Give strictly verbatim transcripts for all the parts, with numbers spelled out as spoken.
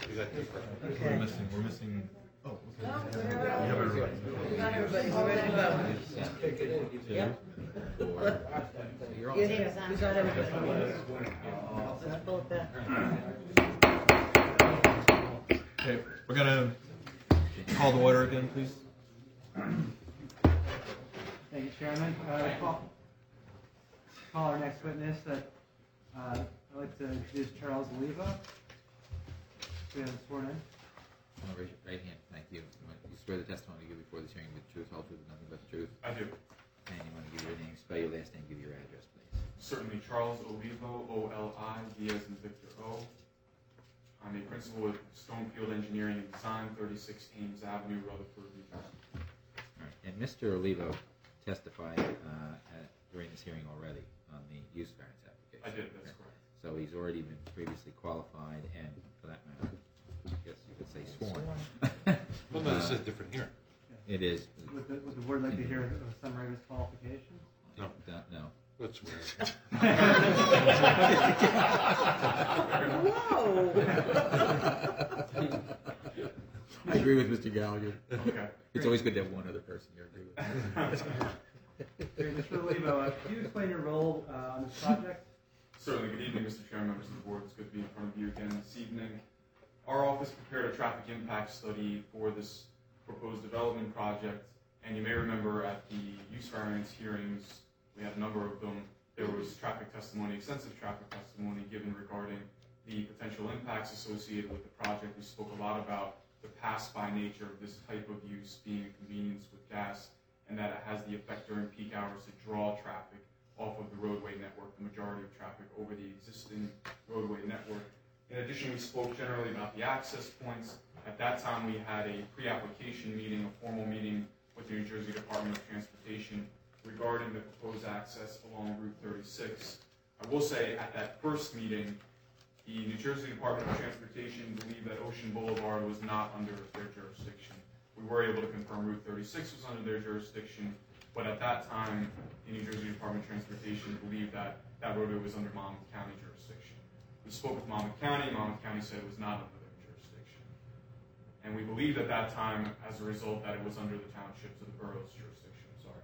We got different. Okay. We're missing, we're missing, oh, okay. No, We we're have all- everybody. Not everybody, we're ready to vote. Yep. You're all You set. hear, who's on everybody? Let's pull it back. Okay, we're gonna call the order again, please. Thank you, Chairman. Uh, call, call our next witness. That uh, I'd like to introduce Charles Oliva. We have sworn in. Oh, raise your right hand. Thank you. You want- you swear the testimony you give before this hearing with the truth, whole truth, and nothing but the truth. I do. And you want to give your name, spell your last name, give your address, please. Certainly, Charles Olivo, O L I, D as in Victor O. I'm a principal with Stonefield Engineering and Design, thirty-six Ames Avenue, Rutherford, New Jersey. All right. And Mister Olivo testified uh, at, during this hearing already on the use variance application. I did, that's Okay. correct. So he's already been previously qualified and, for that matter, I guess you could say sworn. Well, no, this is a different hearing. It is. Would the, would the board like to hear a summary of his qualifications? No, No. no. let's swear. Whoa! I agree with Mister Gallagher. Okay. It's always good to have one other person you agree with. Great. Mister Oliva, uh, could you explain your role uh, on this project? Certainly. Good evening, Mister Chairman, members of the board. It's good to be in front of you again this evening. Our office prepared a traffic impact study for this proposed development project, and you may remember at the use variance hearings, we had a number of them. There was traffic testimony, extensive traffic testimony given regarding the potential impacts associated with the project. We spoke a lot about the pass-by nature of this type of use being a convenience with gas, and that it has the effect during peak hours to draw traffic off of the roadway network, the majority of traffic over the existing roadway network. In addition, we spoke generally about the access points. At that time, we had a pre-application meeting, a formal meeting with the New Jersey Department of Transportation regarding the proposed access along Route thirty-six. I will say at that first meeting, the New Jersey Department of Transportation believed that Ocean Boulevard was not under their jurisdiction. We were able to confirm Route thirty-six was under their jurisdiction, but at that time, the New Jersey Department of Transportation believed that that roadway was under Monmouth County jurisdiction. We spoke with Monmouth County. Monmouth County said it was not under their jurisdiction. And we believed at that time, as a result, that it was under the township's or the borough's jurisdiction. Sorry.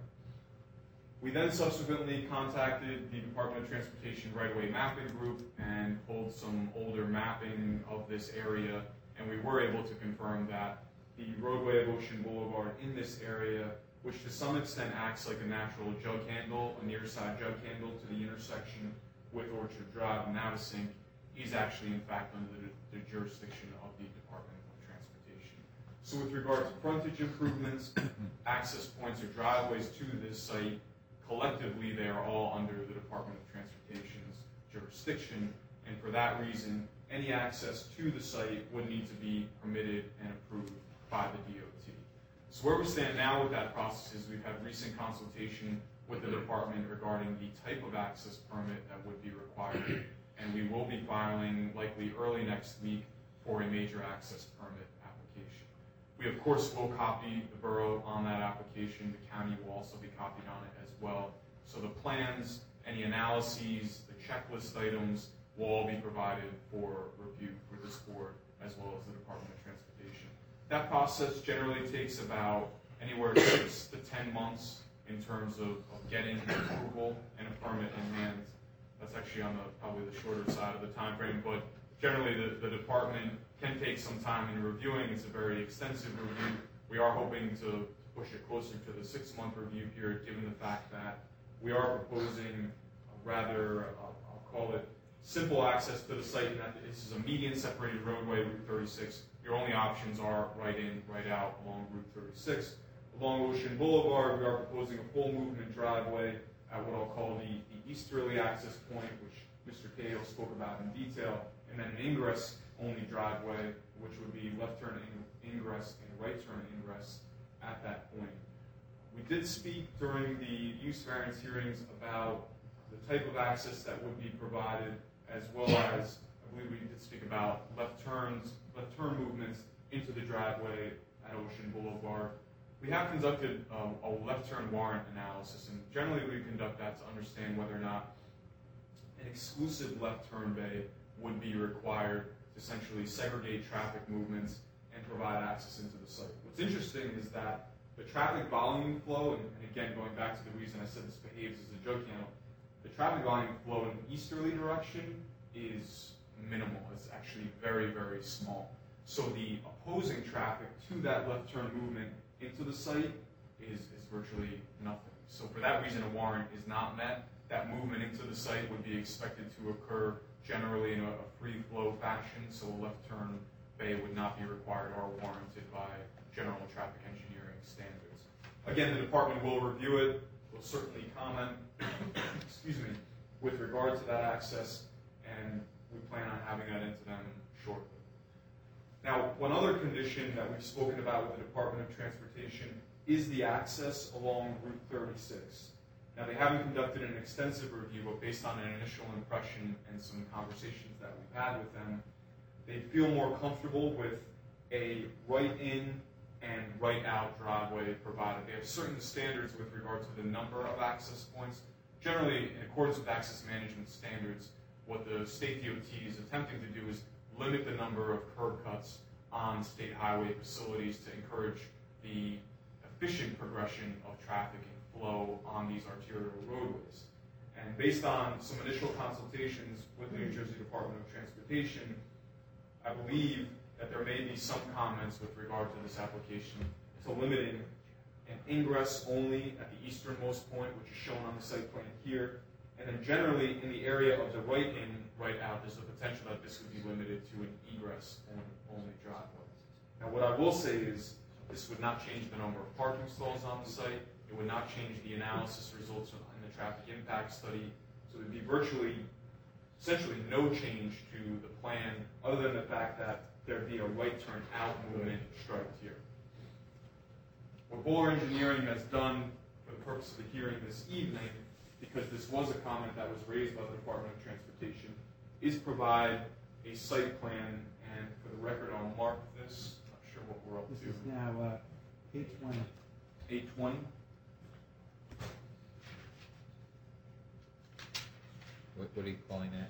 We then subsequently contacted the Department of Transportation right-of-way mapping group and pulled some older mapping of this area, and we were able to confirm that the roadway of Ocean Boulevard in this area, which to some extent acts like a natural jug handle, a near-side jug handle to the intersection with Orchard Drive and Navasink, is actually in fact under the, the jurisdiction of the Department of Transportation. So with regard to frontage improvements, access points or driveways to this site, collectively they are all under the Department of Transportation's jurisdiction, and for that reason, any access to the site would need to be permitted and approved by the D O T. So where we stand now with that process is we've had recent consultation with the department regarding the type of access permit that would be required, and we will be filing likely early next week for a major access permit application. We of course will copy the borough on that application. The county will also be copied on it as well. So the plans, any analyses, the checklist items will all be provided for review for this board as well as the Department of Transportation. That process generally takes about anywhere six to ten months in terms of, of getting approval and a permit in hand. That's actually on the probably the shorter side of the time frame, but generally the, the department can take some time in reviewing. It's a very extensive review. We are hoping to push it closer to the six-month review period, given the fact that we are proposing a rather, I'll, I'll call it, simple access to the site, and that this is a median-separated roadway, Route thirty-six. Your only options are right in, right out along Route thirty-six. Along Ocean Boulevard, we are proposing a full movement driveway at what I'll call the, the easterly access point, which Mister Cahill spoke about in detail, and then an ingress-only driveway, which would be left turn in, ingress and right turn ingress at that point. We did speak during the use variance hearings about the type of access that would be provided, as well as, I believe we did speak about left turns, left turn movements into the driveway at Ocean Boulevard. We have conducted uh, a left turn warrant analysis, and generally we conduct that to understand whether or not an exclusive left turn bay would be required essentially segregate traffic movements and provide access into the site. What's interesting is that the traffic volume flow, and, and again, going back to the reason I said this behaves as a joke handle, the traffic volume flow in the easterly direction is minimal. It's actually very, very small. So the opposing traffic to that left turn movement into the site is, is virtually nothing. So for that reason, a warrant is not met. That movement into the site would be expected to occur generally in a, a free flow fashion, so a left turn bay would not be required or warranted by general traffic engineering standards. Again, the department will review it, will certainly comment, excuse me, with regard to that access, and we plan on having that into them shortly. Now, one other condition that we've spoken about with the Department of Transportation is the access along Route thirty-six. Now, they haven't conducted an extensive review, but based on an initial impression and some conversations that we've had with them, they feel more comfortable with a right-in and right-out driveway provided. They have certain standards with regard to the number of access points. Generally, in accordance with access management standards, what the state D O T is attempting to do is limit the number of curb cuts on state highway facilities to encourage the efficient progression of traffic and flow on these arterial roadways. And based on some initial consultations with the New Jersey Department of Transportation, I believe that there may be some comments with regard to this application to limiting an ingress only at the easternmost point, which is shown on the site plan here, and then generally in the area of the right in, right out, there's the potential that this would be limited to an egress only driveway. Now what I will say is this would not change the number of parking stalls on the site. It would not change the analysis results in the traffic impact study. So it would be virtually, essentially no change to the plan other than the fact that there'd be a right turn out movement striped here. What Bowler Engineering has done for the purpose of the hearing this evening, because this was a comment that was raised by the Department of Transportation, is provide a site plan, and for the record I'll mark this, not sure what we're up This to. is now uh, eight twenty. eight twenty. What, what are you calling that?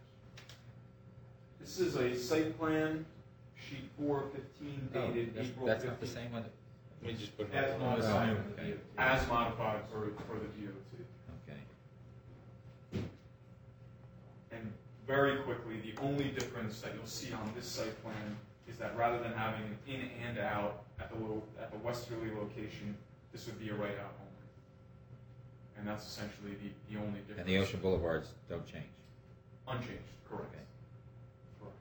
This is a site plan, sheet four fifteen, Oh, dated that's, April that's not the fifteenth. same one? Let me just put it As on. modified, Oh, okay. as modified for, for the D O T. Okay. And very quickly, the only difference that you'll see on this site plan is that rather than having an in and out at the lo- at the westerly location, this would be a right out only. And that's essentially the, the only difference. And the ocean boulevards don't change? Unchanged, correct. Okay. Correct.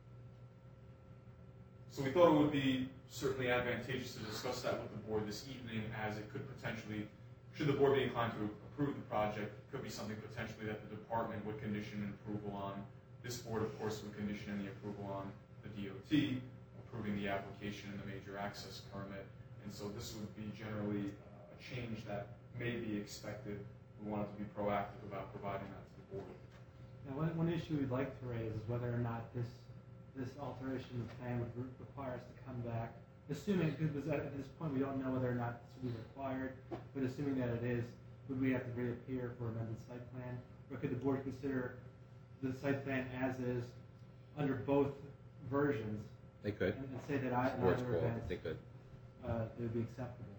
So we thought it would be certainly advantageous to discuss that with the board this evening, as it could potentially, should the board be inclined to approve the project, it could be something potentially that the department would condition an approval on. This board, of course, would condition any approval on the D O T, approving the application and the major access permit. And so this would be generally uh, a change that may be expected. We wanted to be proactive about providing that to the board. Now, one, one issue we'd like to raise is whether or not this this alteration of plan would re- require us to come back, assuming, because at this point we don't know whether or not this would be required, but assuming that it is, would we have to reappear for amended site plan? Or could the board consider the site plan as is under both versions They could. and, and say that I, in Board's either call, event, they could. uh, it would be acceptable?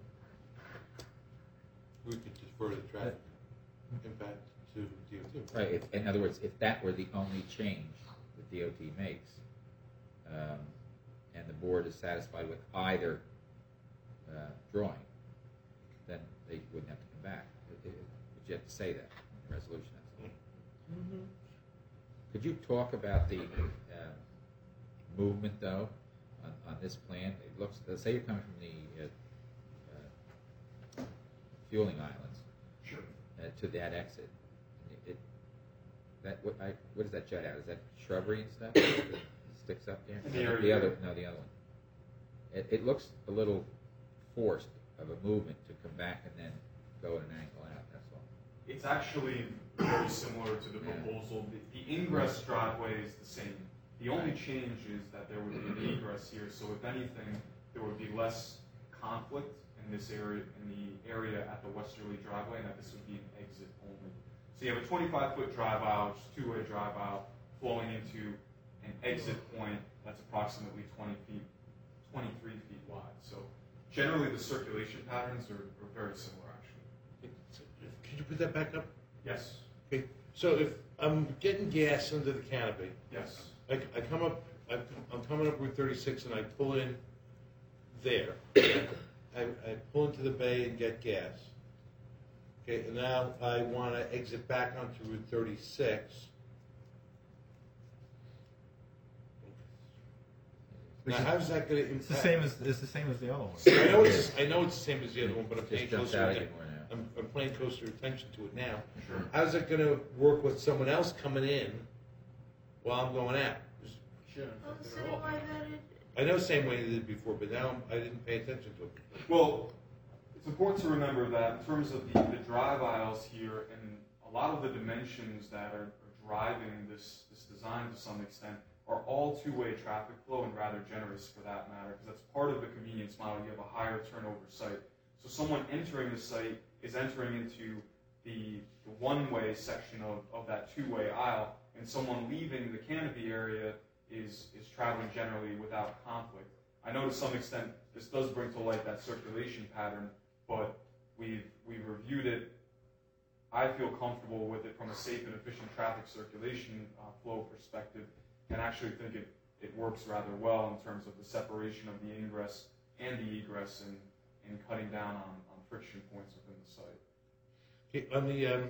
We could defer the traffic impact to D O T. Right, if, in other words, if that were the only change the D O T makes, um, and the board is satisfied with either uh, drawing, then they wouldn't have to come back. It- it- But you have to say that in the resolution, that's all. Could you talk about the uh, movement, though, on, on this plan? It looks, let's say you're coming from the uh, uh, fueling islands Sure. uh, to that exit. It, it, that what, I, what does that jut out? Is that shrubbery and stuff that sticks up there? In the No, area the here. other, no, the other one. It, it looks a little forced of a movement to come back and then go at an angle out. That's all. It's actually very similar to the Yeah. proposal. The, the ingress driveway is the same. The only change is that there would be an egress here, so if anything, there would be less conflict in this area, in the area at the westerly driveway, and that this would be an exit only. So you have a twenty-five foot drive aisle, which is two-way drive aisle, flowing into an exit point that's approximately twenty feet, twenty-three feet wide. So generally the circulation patterns are, are very similar actually. Could you put that back up? Yes, Okay, so if I'm getting gas under the canopy, yes, I, I come up, I, I'm coming up Route thirty-six and I pull in there. I, I pull into the bay and get gas. Okay, and now I want to exit back onto Route thirty-six. Now, how's that going to impact? It's the same as it's the same as the other one. I know it's I know it's the same as the other one, but I'm It paying just jumps closer. out atten- again more now. I'm, I'm paying closer attention to it now. sure. How's it going to work with someone else coming in while I'm going out? Well, the same way that it, I know same way they did before, but now I'm, I didn't pay attention to it. Well, it's important to remember that in terms of the, the drive aisles here and a lot of the dimensions that are, are driving this, this design to some extent are all two-way traffic flow and rather generous for that matter, because that's part of the convenience model. You have a higher turnover site. So someone entering the site is entering into the, the one-way section of, of that two-way aisle, and someone leaving the canopy area is, is traveling generally without conflict. I know to some extent this does bring to light that circulation pattern, but we've, we've reviewed it. I feel comfortable with it from a safe and efficient traffic circulation uh, flow perspective, and actually think it, it works rather well in terms of the separation of the ingress and the egress and, and cutting down on, on friction points within the site. Okay, on the um,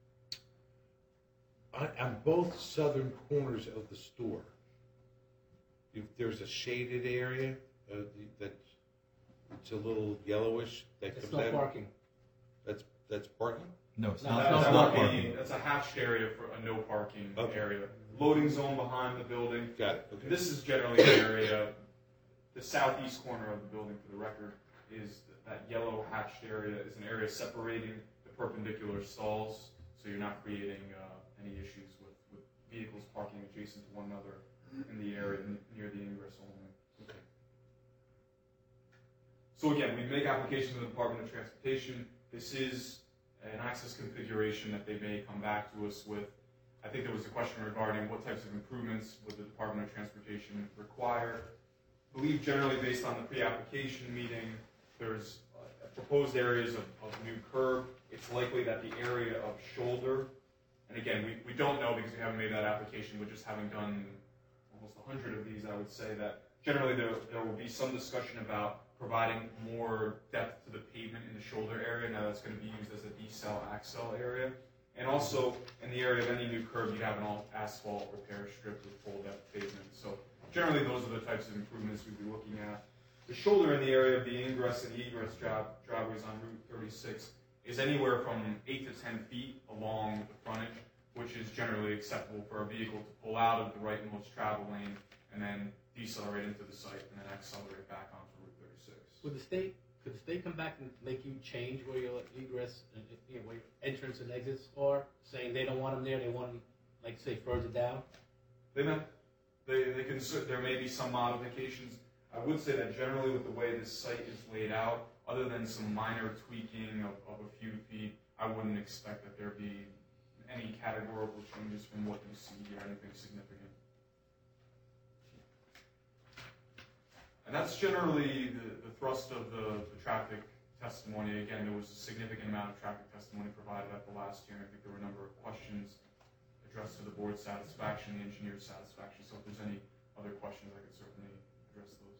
on, on both southern corners of the store, if there's a shaded area uh, the- that's it's a little yellowish that it's comes no out. parking. That's that's parking. No, it's No, not. That- It's that not would parking. be- That's a hatched area for a no parking Okay. area. Loading zone behind the building. Got it. Okay. This is generally the area, the southeast corner of the building, for the record, is that yellow hatched area is an area separating the perpendicular stalls, so you're not creating uh, any issues with, with vehicles parking adjacent to one another in the area n- near the ingress only. Okay. So again, we make applications to the Department of Transportation. This is an access configuration that they may come back to us with. I think there was a question regarding what types of improvements would the Department of Transportation require. I believe generally based on the pre-application meeting, there's uh, proposed areas of, of new curb. It's likely that the area of shoulder, and again, we, we don't know because we haven't made that application, but just having done almost a hundred of these, I would say that generally there, there will be some discussion about providing more depth to the pavement in the shoulder area. Now that's going to be used as a decel axle area. And also, in the area of any new curb, you have an all asphalt repair strip with full depth pavement. So generally, those are the types of improvements we'd be looking at. The shoulder in the area of the ingress and egress drive, driveways on Route thirty-six is anywhere from eight to ten feet along the frontage, which is generally acceptable for a vehicle to pull out of the rightmost travel lane and then decelerate into the site and then accelerate back onto Route thirty-six. Would the state, could the state come back and make you change where your egress, and, you know, where your entrance and exits are, saying they don't want them there, they want them, like, say, further down? They may, they, they can, cer- there may be some modifications. I would say that generally with the way this site is laid out, other than some minor tweaking of, of a few feet, I wouldn't expect that there be any categorical changes from what you see here, anything significant. And that's generally the, the thrust of the, the traffic testimony. Again, there was a significant amount of traffic testimony provided at the last hearing. I think there were a number of questions addressed to the board's satisfaction, the engineer's satisfaction. So if there's any other questions, I could certainly address those.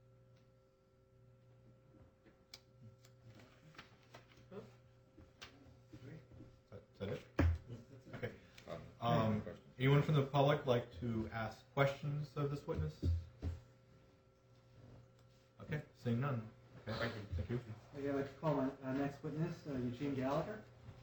Is that it? Okay. Um, anyone from the public like to ask questions of this witness? Okay, seeing none. Okay, thank you. Thank you. Okay, I'd like to call my uh, next witness, uh, Eugene Gallagher.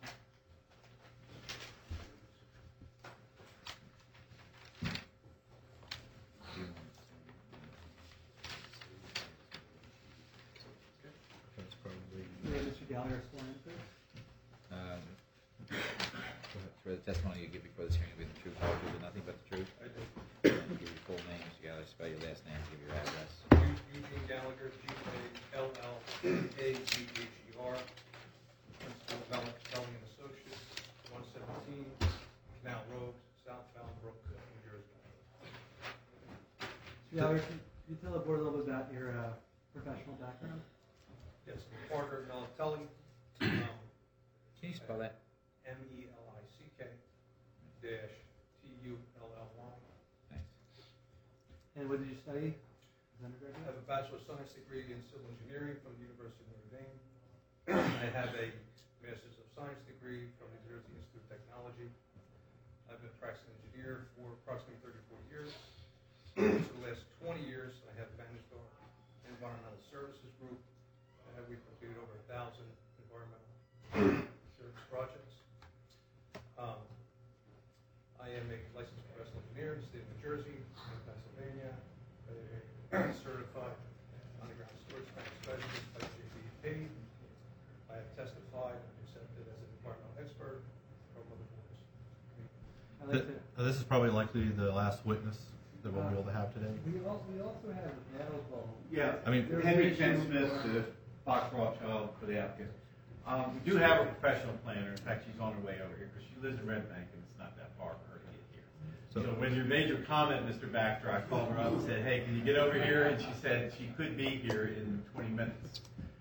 That's probably. Yeah, Mister Gallagher sworn in, please. Um, For the testimony you give before this hearing, will be the truth, the whole truth, and nothing but the truth. I do. And give your full name, Mister Gallagher, spell your last name, give your address. Eugene Gallagher, G A L L A G H E R, Principal of Belling Belling and Associates, one seventeen Canal Road, South Bound Brook, New Jersey. Yeah, can can you tell the board a little bit about your uh, professional background? Yes, Margaret Melitelli, um, Can you spell that? M E L I C K dash T U L L Y. Thanks. And what did you study as I undergraduate? have a Bachelor of Science degree in Civil Engineering from the University of Notre Dame. I have a Master's of Science degree from the New Jersey Institute of Technology. I've been a practicing engineer for approximately thirty-four years. For the last twenty years, I have managed our environmental services group. Uh, we've completed over a thousand environmental service projects. Um, I am a licensed professional engineer in the state of New Jersey and Pennsylvania, a certified underground storage tank specialist by J D E P. I have testified and accepted as an environmental expert from other boards. I'd like to, Uh, This is probably likely the last witness that we'll be able to have today. we also, we also have available. Yeah, I mean- Henry Ken Smith, the Fox Rothschild for the applicant. Um, we do have a professional planner. In fact, she's on her way over here because she lives in Red Bank and it's not that far for her to get here. So, So- when you made your comment, Mister Baxter, I called her up and said, "Hey, can you get over here?" And she said she could be here in twenty minutes.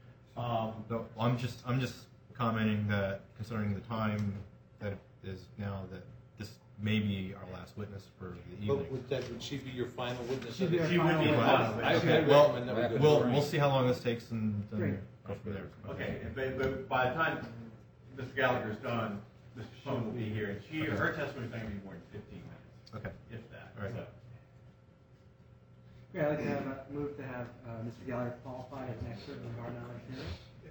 Um, So I'm just I'm just commenting that considering the time that it is now, that this may be our last witness for the But evening. would that, would she be your final witness? She'd be our she would be the final final I, witness. I Okay, well, recommend that we go We'll to- we'll see how long this takes and then Great. go from there. Okay, but, but by the time Mister Gallagher's done, Mister Shum will be here, and she, Okay. her testimony is not going to be more than fifteen minutes, Okay. if that. All right. So, Yeah, I'd like to have, uh, move to have uh, Mister Gallagher qualified as an expert in environmental engineering.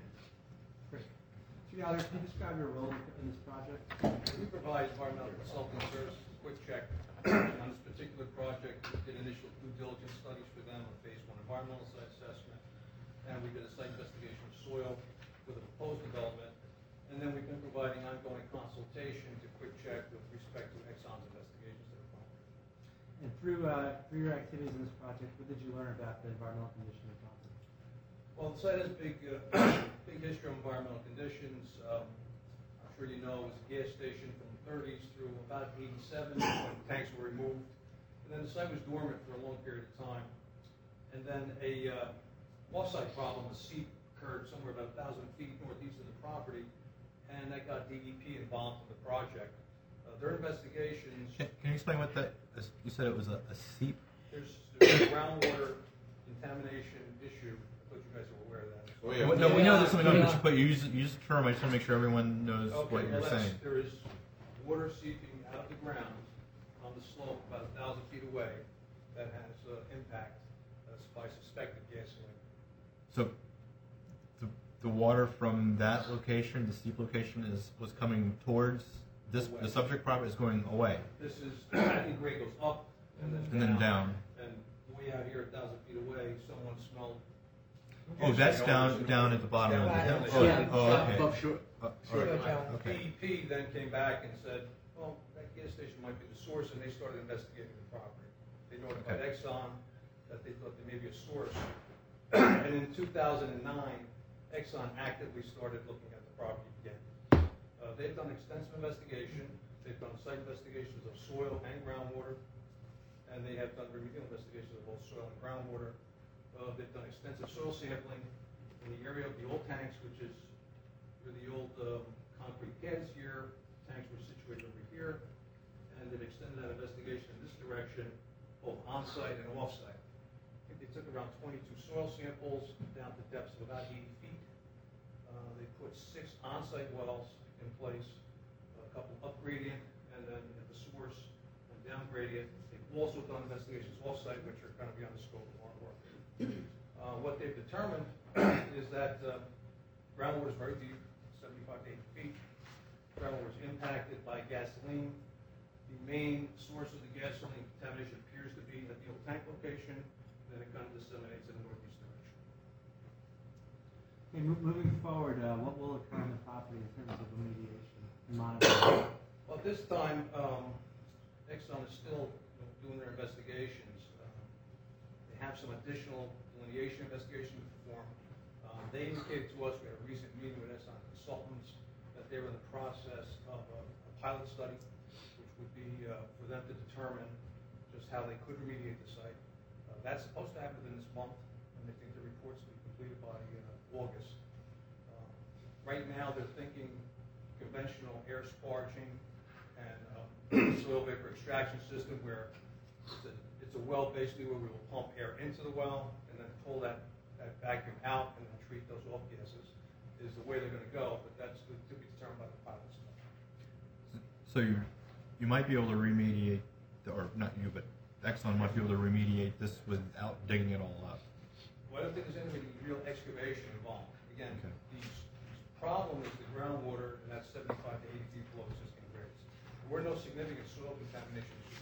Great. Mister Gallagher, can you describe your role in this project? We provide environmental consulting services, quick check. On this particular project, we did initial due diligence studies for them on phase one environmental site assessment, and we did a site investigation of soil with a proposed development, and then we've been providing ongoing consultation to quick check with respect to Exxon's investigations of the property. And through, uh, through your activities in this project, what did you learn about the environmental condition of the property? Well, the site has big, uh, big history of environmental conditions. Um, I'm sure you know, it was a gas station from the thirties through about eighty-seven when tanks were removed. And then the site was dormant for a long period of time. And then a uh, off-site problem, a seep occurred somewhere about a thousand feet northeast of the property, and that got D E P involved in the project. Uh, their investigations, Can, can you explain what that is? You said it was a, a seep. there's, there's a groundwater contamination issue. I thought you guys were aware of that. Oh, yeah. Well, no, we know Yeah. there's something on, but you, but you use you use the term. I just want to make sure everyone knows Okay, what you're well, that's- saying. there is water seeping out of the ground on the slope about a thousand feet away that has uh, impact uh, by suspected gasoline. So the, the water from that location, the steep location, is was coming towards this. Away. The subject property is going away This is, I think grade goes up and then and then down. And way out here, a thousand feet away, someone smelled. Oh, that's down down at the bottom of the Down hill. the Oh, hill. oh, okay. Above shore. Uh, all right. D Okay. E P then came back and said, well, that gas station might be the source, and they started investigating the property. They notified Okay. Exxon that they thought there may be a source. And in two thousand nine, Exxon actively started looking at the property again. Uh, they've done extensive investigation. They've done site investigations of soil and groundwater, and they have done remedial investigations of both soil and groundwater. Uh, they've done extensive soil sampling in the area of the old tanks, which is where the old um, concrete pads here, tanks were situated over here, and they've extended that investigation in this direction, both on-site and off-site. I think they took around twenty-two soil samples down to depths of about eighty feet. Uh, they put six on-site wells in place, a couple up gradient, and then at the source and down gradient. They've also done investigations off-site, which are kind of beyond the scope of our work. Uh, what they've determined is that uh, groundwater is very deep, seventy-five to eighty feet. Groundwater is impacted by gasoline. The main source of the gasoline contamination appears to be at the old tank location, then it kind of disseminates in the northeast direction. Okay, mo- moving forward, uh, what will occur on the property in terms of remediation and monitoring? Well, at this time, um, Exxon is still you know, doing their investigations. Um, They have some additional delineation investigation to perform. Um, They indicated to us, we had a recent meeting with Exxon Consultants, that they were in the process of a a pilot study, which would be uh, for them to determine just how they could remediate the site. Uh, that's supposed to happen within this month, and they think the report's will be completed by uh, August. Uh, Right now, they're thinking conventional air sparging and uh, soil vapor extraction system where it's a, it's a well basically where we will pump air into the well and then pull that, that vacuum out and then treat those off gases is the way they're going to go, but that's to be determined by the pilots. So you, you might be able to remediate, or not you, but Exxon might be able to remediate this without digging it all up. Well, I don't think there's any real excavation involved. Again, Okay. the problem is the groundwater, and that's seventy-five to eighty feet below existing grades. There were no significant soil contamination issues.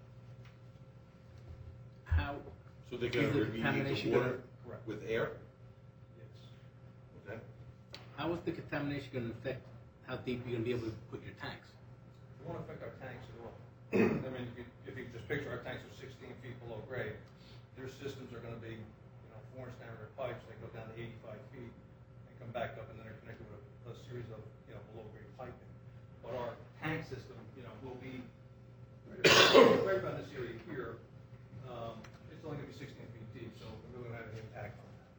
How, So they're Is gonna the remediate contamination the water Correct. with air? Yes. Okay. how is the contamination going to affect how deep you're going to be able to put your tanks? It won't affect our tanks at all. I mean, if you, if you just picture our tanks are sixteen feet below grade, their systems are going to be, you know, four inch diameter pipes that go down to eighty-five feet and come back up, and then they're connected with a, a series of, you know, below grade piping. But our tank system, you know, will be right about, right about this area here. Um, it's only going to be sixteen feet deep, so it really won't have any impact on that.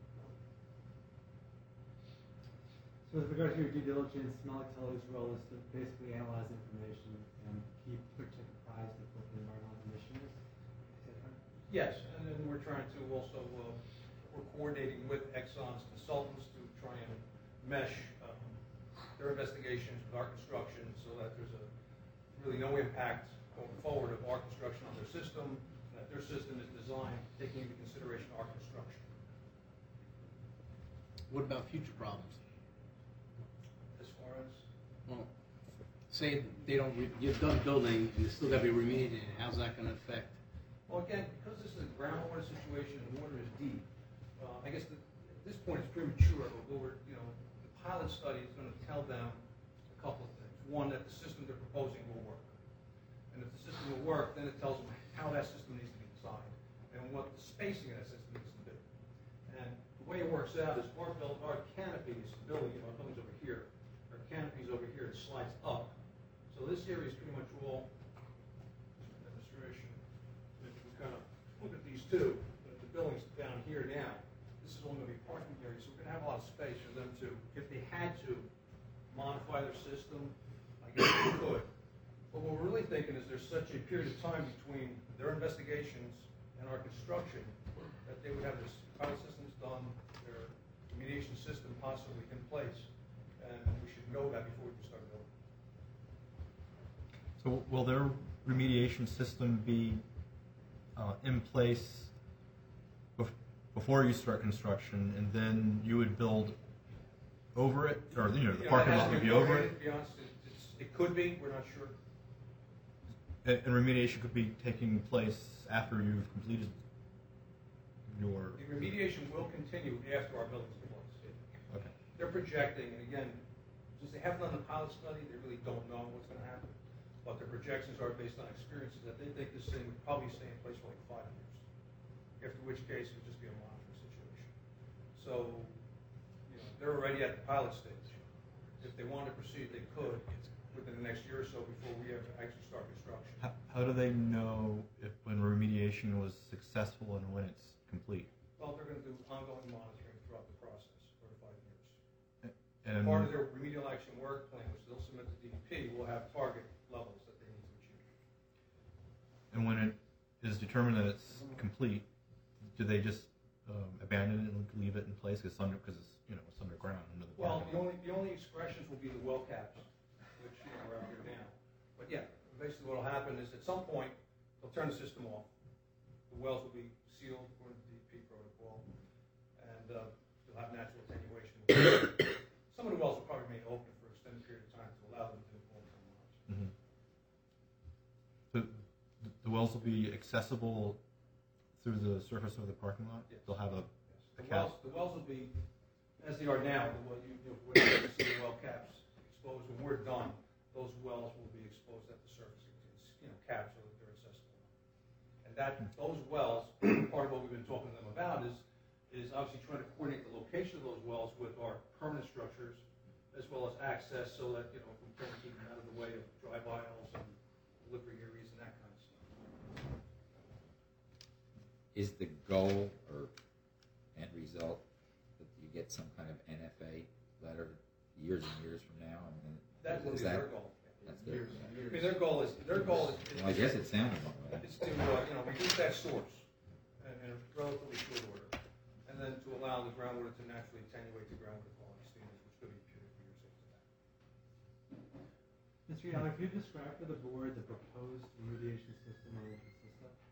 So with regard to your due diligence, Malik Tully's role is to basically analyze information and keep Quick Check apprised of what the environmental condition is. Is that right? Yes, and then we're trying to also, uh, we're coordinating with Exxon's consultants to try and mesh um, their investigations with our construction so that there's a really no impact going forward of our construction on their system, and that their system is designed taking into consideration our construction. What about future problems? As far as, Well, say they don't, re- you're done building and it's still got to be remediated, how's that going to affect? well, again, because this is a groundwater situation and the water is deep, uh, I guess the, at this point it's premature, but what we're, you know, the pilot study is going to tell them a couple of things. One, that the system they're proposing will work. And if the system will work, then it tells them how that system needs to be designed and what the spacing of that system needs to be. And the way it works out is our build, our canopy is building, our building's over here, our canopy's over here, it slides up. So this area is pretty much all demonstration. If we kind of look at these two, but the building's down here now, this is only going to be parking area, so we're going to have a lot of space for them to, if they had to modify their system, I guess they could. But what we're really thinking is there's such a period of time between their investigations and our construction that they would have this pilot systems done, their remediation system possibly in place, and we should know that before we can start building. So will their remediation system be uh, in place bef- before you start construction, and then you would build over it, or you know the You parking that lot has would to be over coordinated, it, To be honest, it, it's, it could be, we're not sure. and, and remediation could be taking place after you've completed your. The remediation will continue after our building's in place. Okay. They're projecting, and again, since they haven't done the pilot study, they really don't know what's going to happen. But their projections are based on experiences that they think this thing would probably stay in place for like five years. After which case, it would just be a monitoring situation. So, you know, they're already at the pilot stage. If they wanted to proceed, they could within the next year or so before we have to actually start construction. How, how do they know if when remediation was successful and when it's complete? Well, they're going to do ongoing monitoring throughout the process for five years. And Part of their remedial action work plan, which they'll submit to D E P, will have target levels that they need to achieve. and when it is determined that it's complete, do they just um, abandon it and leave it in place because it's under because it's you know it's underground under the Well, parking the lot? only, the only expressions will be the well caps, which, you know, are out here now. But yeah, basically what'll happen is at some point, they'll turn the system off. The wells will be sealed according to the D E P protocol, and uh, you'll have natural attenuation. Some of the wells will probably remain open for an extended period of time to allow them to do long-term monitoring. Mm-hmm. So the wells will be accessible through the surface of the parking lot? Yes. They'll have a, The a cap? wells, the wells will be, as they are now, the well, you, you, when you see the well caps exposed, when we're done, those wells will be exposed at the surface, it's, you know, capped so that they're accessible. And that, those wells, part of what we've been talking to them about is, is obviously trying to coordinate the location of those wells with our permanent structures, as well as access so that, you know, we can keep them out of the way of drive aisles and delivery areas and that kind of stuff. is the goal or end result that you get some kind of N F A letter years and years from now? I mean, That would is be that, their goal. That's their, I mean, their goal is, their goal is. is- well, I guess it sounded one way. Is to, uh, you know, reduce that source in in a relatively short order, and then to allow the groundwater to naturally attenuate the groundwater quality standards, which could be pure for your safety. Mister Yalla, could you describe for the board the proposed remediation system or will consist of?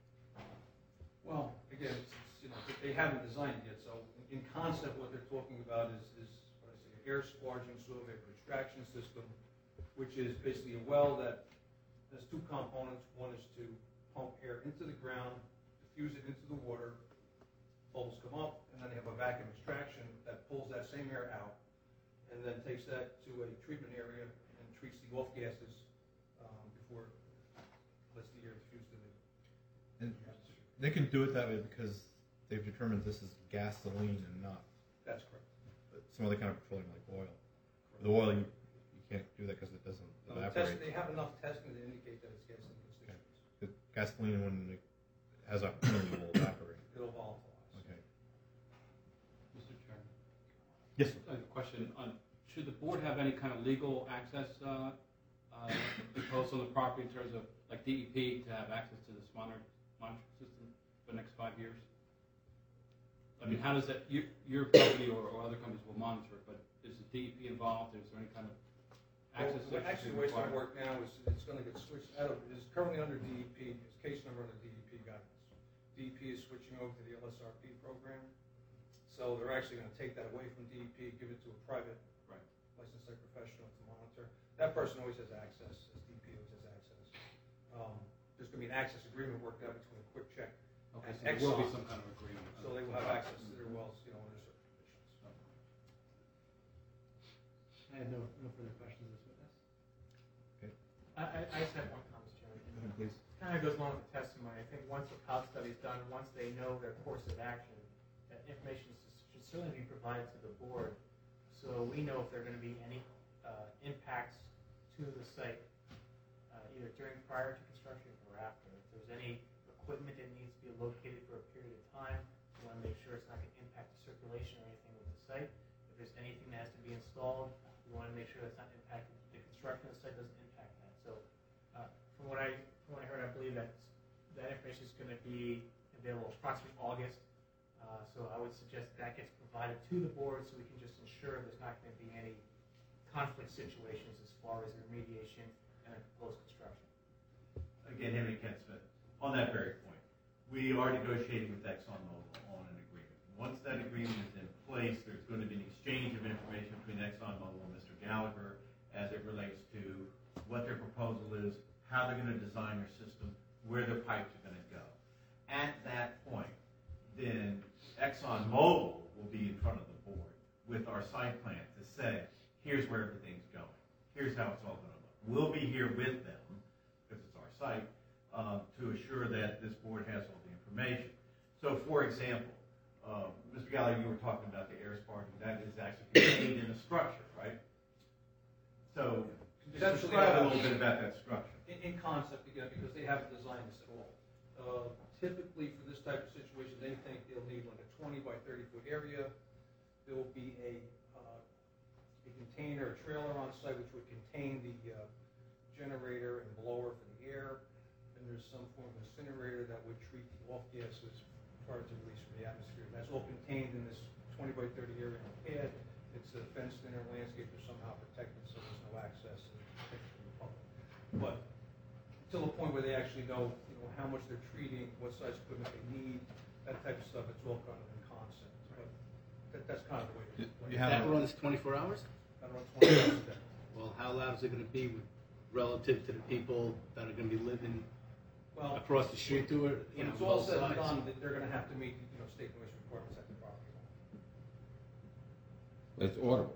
Well, again, it's, it's, you know, they haven't designed it yet, so in concept, what they're talking about is, is what I say, an air sparging soil vapor extraction system, which is basically a well that has two components. One is to pump air into the ground, diffuse it into the water, bubbles come up, and then they have a vacuum extraction that pulls that same air out, and then takes that to a treatment area and treats the off gases um, before it lets the air diffuse to the And they can do it that way because they've determined this is gasoline and not That's correct. some other kind of petroleum like oil. The oil, you, you can't do that because it doesn't No, evaporate. test, they have enough testing to indicate that it's gasoline constituents. The gasoline, when it has a humidity, will evaporate. It'll volatilize. Okay. Mister Chairman, Yes. I have a question on, should the board have any kind of legal access uh, uh, imposed on the property in terms of, like D E P, to have access to this monitor, monitoring system for the next five years? I mean, how does that, you, your company or, or other companies will monitor it, but is the D E P involved? Is there any kind of access? Well, that actually, the should way it's be going to required? work now is it's going to get switched out of, it's currently under D E P, it's case number under D E P guidance. D E P is switching over to the L S R P program, so they're actually going to take that away from D E P, give it to a private Right. licensed site professional to monitor. That person always has access, as D E P always has access. Um, There's going to be an access agreement worked out between Quick Check Okay, and so there will be Exxon, some kind of agreement. so they will have access to their wells, you know, under certain conditions. I have no, no further questions of this witness. I, I, I just have one comment, Chairman. Please. Kind of goes along with the testimony. I think once the C O P study is done, once they know their course of action, that information s- should certainly be provided to the board, so we know if there are going to be any uh, impacts to the site, uh, either during, prior to construction or after. If there's any equipment that needs to be located for a period of time, we want to make sure it's not going to impact the circulation or anything with the site. If there's anything that has to be installed, we want to make sure that's not impacting the construction of the site, doesn't impact that. So, uh, from what I from what I heard, I believe that that information is going to be available approximately August. Uh, so I would suggest that gets provided to the board so we can just ensure there's not going to be any conflict situations as far as the remediation and the proposed construction. Again, Henry Kent Smith, on that very point, we are negotiating with ExxonMobil on an agreement. Once that agreement is in place, there's going to be an exchange of information between ExxonMobil and Mister Gallagher as it relates to what their proposal is, how they're going to design their system, where their pipes are going to go. At that point, then ExxonMobil will be in front of the board with our site plan to say, here's where everything's going. Here's how it's all going to look. We'll be here with them, because it's our site, uh, to assure that this board has all the information. So, for example, uh, Mister Gallagher, you were talking about the air sparking. That is actually contained in the structure, right? So, just describe a little bit about that structure. In, in concept, again, because they haven't designed this at all. Uh, typically, for this type of situation, they think they'll need like a twenty by thirty foot area. There will be a, uh, a container, a trailer on site, which would contain the uh, generator and blower for the air. And there's some form of incinerator that would treat the off gases prior to release from the atmosphere. That's all contained in this twenty by thirty area on the pad. It's a fenced in or landscape or somehow protected, so there's no access and protection from the public. But till the point where they actually know, you know, how much they're treating, what size equipment they need, that type of stuff, it's all kind of in concept. But that, that's kind of the way it is. You have That a- runs twenty-four hours? That runs twenty hours a day. Well, how loud is it going to be with, relative to the people that are going to be living Well, across the street to it? You when know, it's all both said and sides? done, they're going to have to meet, you know, state commission requirements at the property line. But it's audible.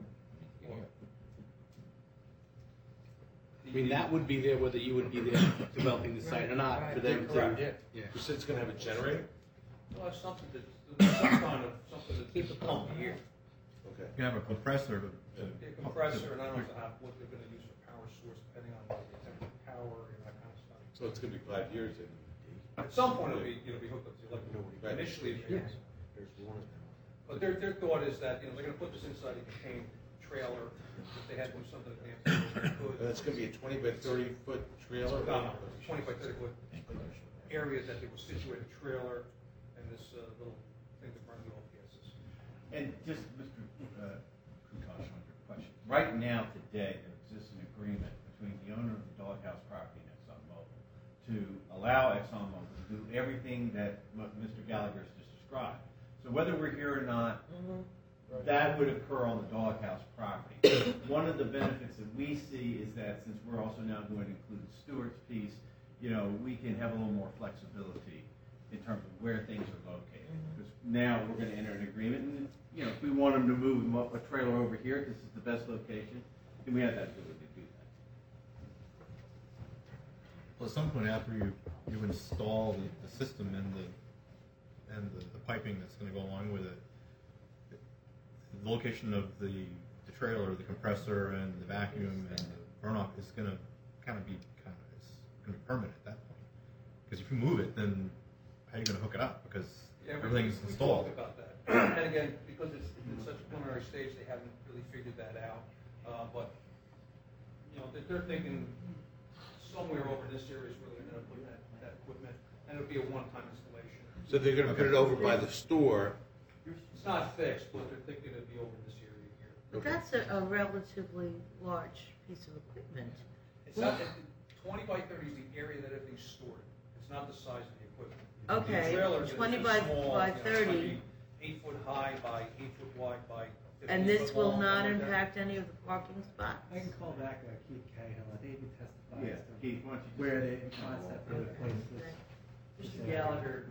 I mean, that would be there whether you would be there developing the site or not for them to. Correct. Yeah. You said it's going to have a generator? Well, it's something to, some kind of, something to keep it pumping here. Okay. You can have a compressor to, to A compressor, and I don't know how, what they're gonna use for power source, depending on like the temperature, power, and that kind of stuff. So it's going to be five years then? At some point, it'll be, it'll be hooked up to electric, initially, it is. There's one of them. But their, their thought is that, you know, they're gonna put this inside a contained trailer, if they had to do something advanced, they could. That's gonna be a twenty by thirty foot trailer? No, no, twenty by thirty foot area that they will situate a trailer and this, uh, little thing to burn the oil gases. And just, Mister uh, Kukoc, on your question, right now, today, there exists an agreement between the owner of the Doghouse property and ExxonMobil to allow ExxonMobil to do everything that what Mister Gallagher has just described. So whether we're here or not, that would occur on the Doghouse property. One of the benefits that we see is that since we're also now going to include Stewart's piece, you know, we can have a little more flexibility in terms of where things are located. Because now we're going to enter an agreement, and you know, if we want them to move them up a trailer over here, this is the best location, then we have that ability to do that. Well, at some point after you, you install the, the system and the and the, the piping that's going to go along with it, the location of the, the trailer, the compressor, and the vacuum and the burn-off is going to kind of be kind of it's going to be permanent at that point. Because if you move it, then how are you going to hook it up? Because Yeah, we- everything's we installed. talked about that. And again, because it's in such a preliminary stage, they haven't really figured that out. Uh, but, you know, they're, they're thinking somewhere over this area is where they're gonna put that, that equipment, and it'll be a one-time installation. So they're gonna put it over by the store. It's not fixed, but they're thinking it'll be over this area here. But that's a, a relatively large piece of equipment. It's not, twenty by thirty is the area that everything's stored. It's not the size of the equipment. Okay, The trailers are twenty just by, small, by you know, it's gonna thirty, be Eight foot high by eight foot wide by fifteen and this foot will long, not something like that. impact any of the parking spots? I can call back uh, Keith Cahill, I think he testified Yeah, as to Keith, why don't you just- where the concept of the place is. Mister Gallagher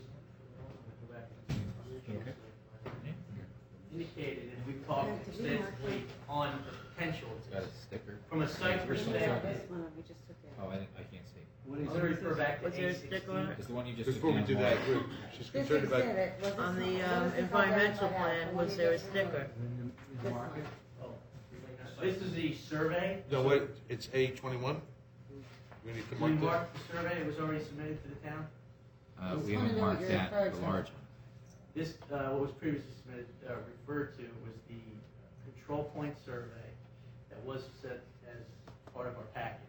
indicated, and we've talked extensively on the potential It's got a sticker. from a site perspective. This one we just took Oh, out. I, didn't- I can't see. What I'm is gonna it? refer back to Was there A a sticker on sixteen. it? It's the one you just Before we took do down, that, Mark. we're- she's This concerned about, exhibit was on the um, environmental plan, was there a sticker? The market? Oh, This is the survey. no, what, it's A twenty-one? We need to We mark that. marked the survey, it was already submitted to the town. Uh, Just we wanna haven't know what marked you're that, referring the to. large one. This, uh, what was previously submitted, uh, referred to was the control point survey that was set as part of our package.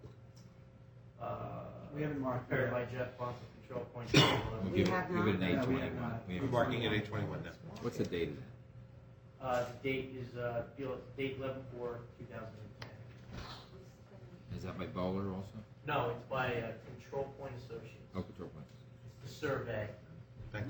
Uh, We haven't marked Prepared that. by Jeff Ponce, control point. We'll We give it, have give it an not. A No, we have twenty-one. not. We We're haven't- marking it A twenty-one now. What's the date of that? Uh, the date is, uh, deal- date eleven four two thousand ten. Is that by Bowler also? No, it's by, uh, Control Point Associates. Oh, control point. It's the survey. Thank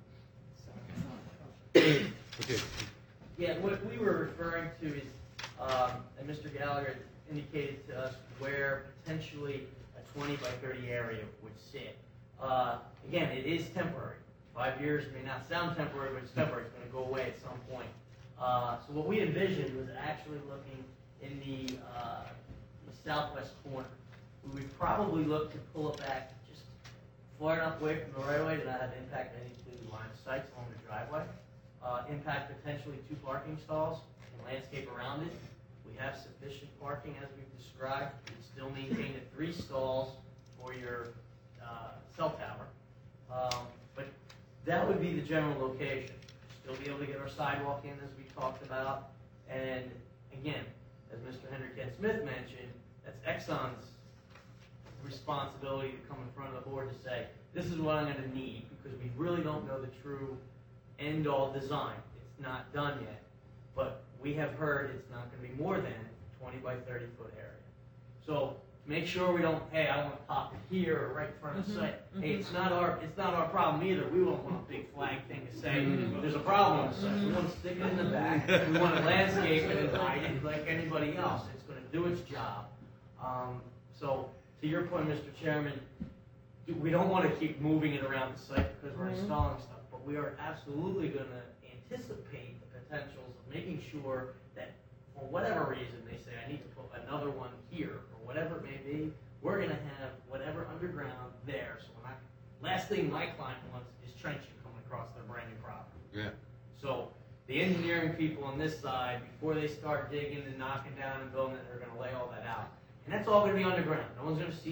you. Okay, Yeah, what we were referring to is, um, and Mister Gallagher indicated to us where potentially a twenty by thirty area would sit. Uh, again, it is temporary. Five years may not sound temporary, but it's temporary. It's going to go away at some point. Uh, so what we envisioned was actually looking in the, uh, the southwest corner. We would probably look to pull it back just far enough away from the right of way to not have impact any to the line of sight along the driveway. Uh, impact potentially two parking stalls and landscape around it. We have sufficient parking as we've described. We still maintain the three stalls for your uh, cell tower. Um, but that would be the general location. Still be able to get our sidewalk in as we talked about. And again, as Mister Henry Ken Smith mentioned, that's Exxon's responsibility to come in front of the board to say, this is what I'm going to need, because we really don't know the true end-all design. It's not done yet, but we have heard it's not going to be more than twenty by thirty foot area. So make sure we don't, hey, I want to pop it here or right in front of the site. Hey, it's not our it's not our problem either. We won't want a big flag thing to say there's a problem on the site. We want to stick it in the back. We want to landscape it and hide it like anybody else. It's going to do its job. Um, so to your point, Mister Chairman, we don't want to keep moving it around the site because we're installing stuff, but we are absolutely going to anticipate the potentials of making sure that for whatever reason they say, I need to put another one here, or whatever it may be, we're going to have whatever underground there. So we're not, last thing my client wants is trenching coming across their brand new property. yeah. So the engineering people on this side, before they start digging and knocking down and building it, they're going to lay all that out. And that's all going to be underground. No one's going to see it.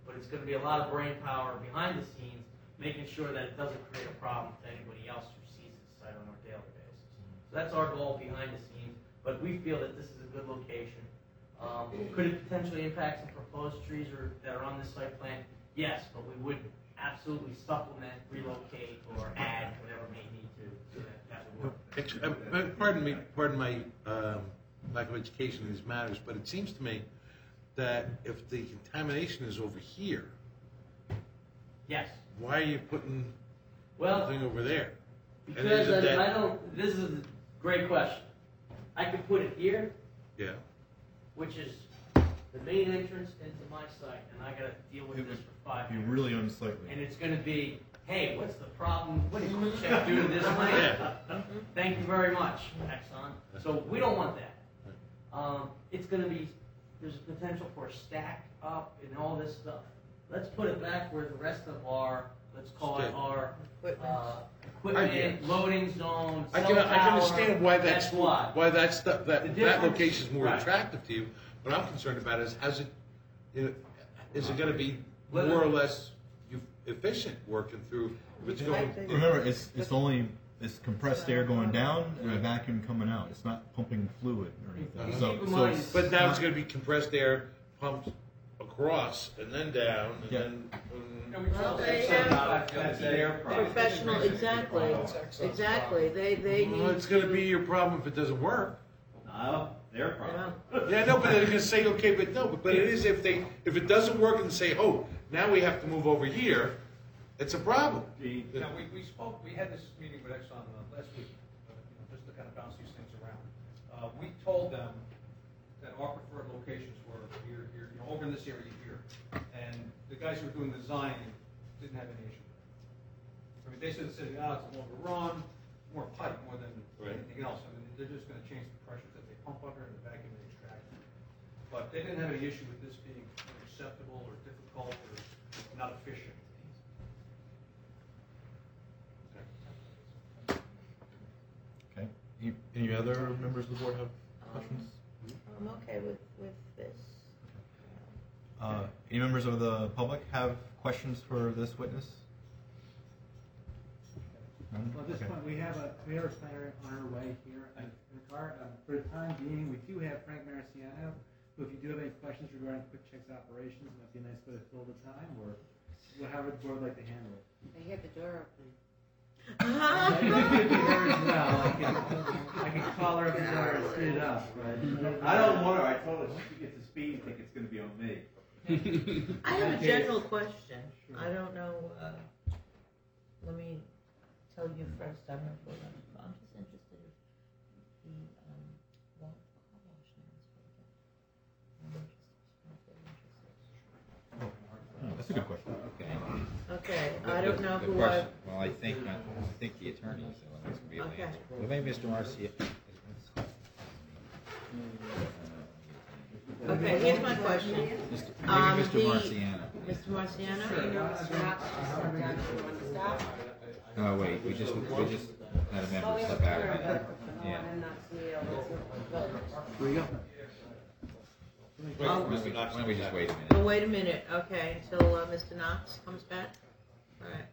but it's gonna be a lot of brain power behind the scenes, making sure that it doesn't create a problem to anybody else who sees this site on a daily basis. So that's our goal behind the scenes, but we feel that this is a good location. Um, could it potentially impact some proposed trees or, that are on this site plan? Yes, but we would absolutely supplement, relocate, or add whatever may need to, so that that would work. Ex- uh, Pardon me, pardon my um, lack of education in these matters, but it seems to me that if the contamination is over here, Yes. why are you putting Well, something over there? And because isn't I, that- I don't, this is a great question. I could put it here, Yeah. which is the main entrance into my site, and I gotta deal with It this would for five be years. really unsightly. And it's gonna be, hey, what's the problem? What did Quick Check do to this land? Thank you very much, Exxon. So we don't want that. Um, it's gonna be, there's a potential for a stack up and all this stuff. Let's put it back where the rest of our, let's call it Stick. our, Equipment. uh, I- equipment, loading zone, I cell can, I can tower, understand why that's, why. why that's, the- The that, that difference- location is more right. attractive to you. What I'm concerned about is, how's it, you know, is it gonna be Let more it- or less you- efficient working through, if it's going, Remember, it's it's only it's compressed air going down and a vacuum coming out. It's not pumping fluid or anything. So, Keep in so mind- it's but now it's not- gonna be compressed air pumped across and then down and Yeah. then. um, Well, they That's have that's their problem. professional, exactly, exactly. They, they need Well, it's gonna to- be your problem if it doesn't work. No, their problem. Yeah. Yeah, no, but they're gonna say, okay, but no, but, but it is if they, if it doesn't work and say, oh, now we have to move over here, it's a problem. The- Now, we, we spoke, we had this meeting with Exxon uh, last week, uh, you know, just to kind of bounce these things around. Uh, we told them that our preferred locations were here, here, you know, over in this area here. And the guys who were doing the design didn't have any issue with it. I mean, they said, said, ah, it's a longer run, more pipe, more than Right. anything else. I mean, they're just gonna change the pressures that they pump under and the vacuum they extract. But they didn't have any issue with this being unacceptable or difficult or not efficient. Okay. Any, any other members of the board have questions? I'm okay with, with this. Uh, any members of the public have questions for this witness? None? Well, at this Okay. point, we have a, we have a planner on our way here in the car. Um, For the time being, we do have Frank Marciano, who, if you do have any questions regarding Quick Check's operations, might be a nice way to fill the time, or however the board would like to handle it. I hear the door opening. I could be her as well. I can, I can call her up and tell her to speed it up, but. I don't want her, I told her she gets a speeding ticket, it's gonna be on me. I have a general question. I don't know, uh, let me tell you first, I don't know if we're gonna, I'm just interested if the, um, well, car wash now is what I'm interested, if they're interested. Oh, that's a good question. Okay. Okay, The- I don't the- know the who I, question- Well, I think, I think the attorney is the one who's going to be able to Okay. answer. Well, maybe Mister Marcia. okay, here's my question. Mister Um, Maybe Mister the- Marciano. Mister Marciano? Oh, wait, we just, we just had a member step out. Yeah. Here we go. Wait, Um, Mister Why Knox don't we just back. wait a Oh, minute? wait a minute, okay, until uh, Mister Knox comes back? All right.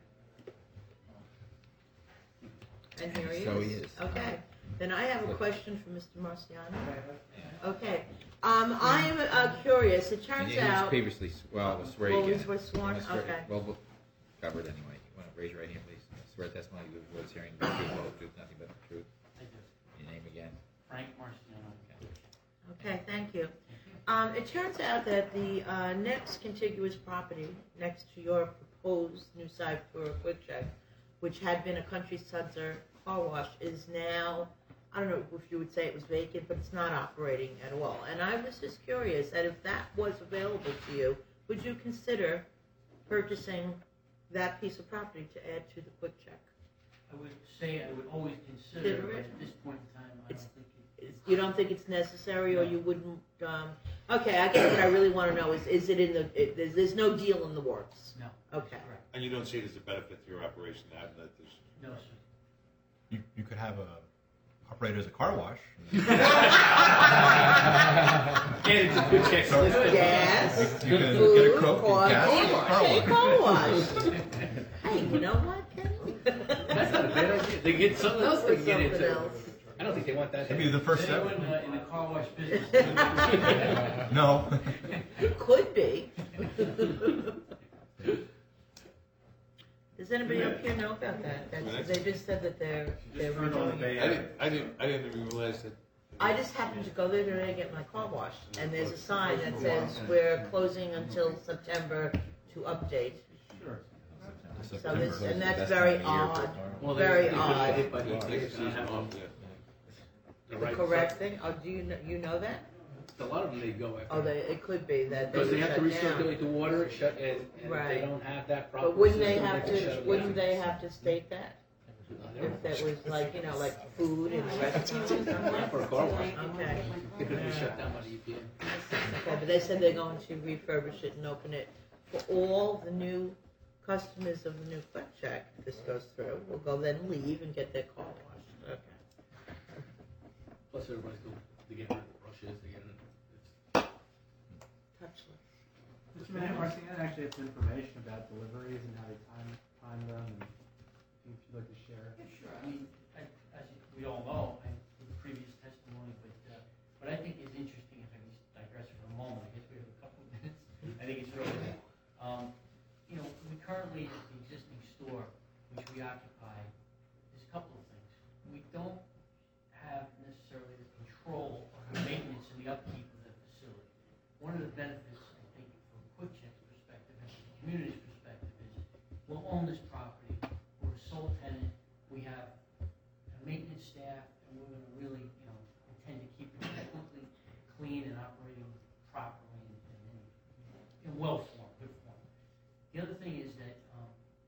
And here he is. So he is. Okay, then I have a question for Mister Marciano. Okay, um, I am uh, curious, it And turns he was out, previously, s- well, we'll swear Well, you we again. were sworn, We'll swear- okay. Well, we'll cover it anyway. You want to raise your right hand, please? Swear testimony you give words hearing, the truth, the whole truth, nothing but the truth. I do. Your name again? Frank Marciano. okay, thank you. Um, it turns out that the uh, next contiguous property next to your proposed new site for a Quick Check, which had been a Country Suds car wash, is now, I don't know if you would say it was vacant, but it's not operating at all. And I was just curious that if that was available to you, would you consider purchasing that piece of property to add to the Quick Check? I would say I would always consider, Consider but it. at this point in time, I don't It's- think it. Is- You don't think it's necessary, or you wouldn't, um, okay, I guess what I really want to know is, is it in the, it- there's, there's no deal in the works? No. Okay. Correct. And you don't see it as a benefit to your operation to have that, there's, No, sir. You, you could have a operate as a car wash. And it's a good check So- list. Yes. You, you can Food, get a Coke, coffee, gas, and a car and wash. car wash. Hey, you know what, Ken? That's not a bad idea. They get something else they can get Something into. else. I don't think they want that. Maybe the first step. Anyone uh, in the car wash business? No. Could be. Does anybody up here know about that? That's, they just said that they're they're Turn on the redoing Bay it. I didn't, I didn't, I didn't even realize that. I just happened to go there today to get my car washed, and there's a sign that says we're closing until September to update. So this, and that's Best very time of year for odd, car Well, they- very they could odd. hit by the Next E P A. season off, yeah. The The right- correct thing? Oh, do you know, you know that? A lot of them they go after. Oh, they, it could be that they Because they have to shut down. recirculate the water, shut, and, and if Right. they don't have that proper But wouldn't they system, have can shut to? it Wouldn't down. they have to state that? If that was like, you know, like food and restaurants or something? Not for a car wash. Okay. It could be shut down by the E P A. Okay, but they said they're going to refurbish it and open it for all the new customers of the new Quick Check. If this goes through, will go then leave and get their car washed. Okay. Plus everybody's going to get rid of the brushes, they get rid of Touchless. Mister Mayor, Marciano actually has some information about deliveries and how they time, time them, and if you'd like to share. Yeah, sure. I mean, I, as we all know, I, with the previous testimony, but uh, what I think is interesting, if I can just digress for a moment, I guess we have a couple of minutes. I think it's really, um, you know, we currently, at the existing store, which we occupy, there's a couple of things. We don't have necessarily the control of the maintenance and the upkeep of the facility. One of the benefits, I think, from Quick Check's perspective and from the community's perspective is we'll own this property, we're a sole tenant, we have a maintenance staff, and we're going to really, you know, intend to keep it technically clean and operating properly and, and in well form, good form. The other thing is that um,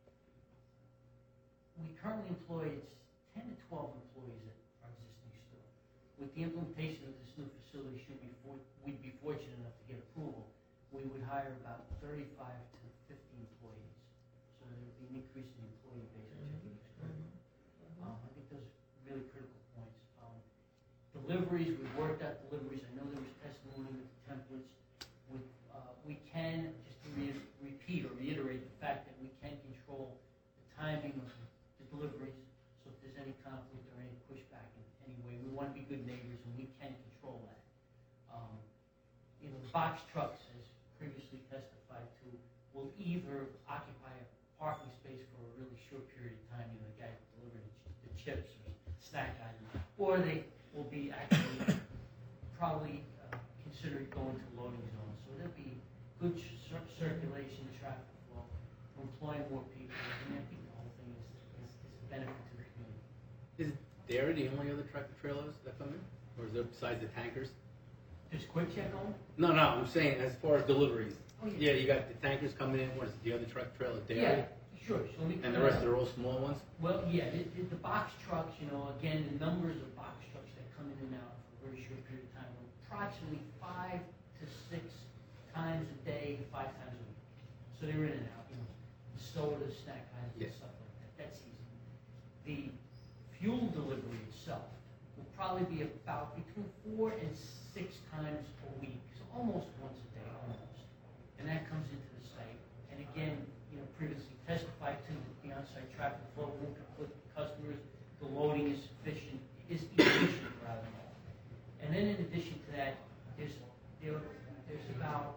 we currently employ it's ten to twelve employees at our existing store. With the implementation of this new facility, should we for, we'd be fortunate enough to get approval, we would hire about thirty-five to fifty employees. So there would be an increase in the employee base, which I think is good. Um, I think those are really critical points. Um, deliveries, we've worked out deliveries. I know there was testimony with the templates. With, uh, we can, just to re- repeat or reiterate the fact that we can control the timing of the deliveries. So if there's any conflict or any pushback in any way, we want to be good neighbors and we can control that. Um, you know, the box trucks, as previously testified to, will either occupy a parking space for a really short period of time, you know, the guy delivering the, ch- the chips or snack items, or they will be actually probably uh, considered going to loading zones. So there'll be good cir- circulation, traffic flow, employing more people, and I think the whole thing is, is, is a benefit to the community. Is Dairy the only other tractor trailers that come in? Or is there, besides the tankers? Does Quick Check on? No, no, I'm saying as far as deliveries. Oh, yeah. Yeah, you got the tankers coming in, what is it, the other tractor trailer, Dairy? Yeah, sure. So we, And the rest are all small ones? Well, yeah, the, the, the box trucks, you know, again, the numbers of box trucks that come in and out for a very short period of time, approximately five to six times a day, five times a week. So they're in and out, you know, the soda, snack items, Yeah. and stuff like that. That's easy. The fuel delivery itself will probably be about between four and six times a week, so almost once a day, almost. And that comes into the site. And again, you know, previously testified to the on-site traffic flow won't conflict with customers. The loading is sufficient, is efficient rather than all. And then in addition to that, there's there there's about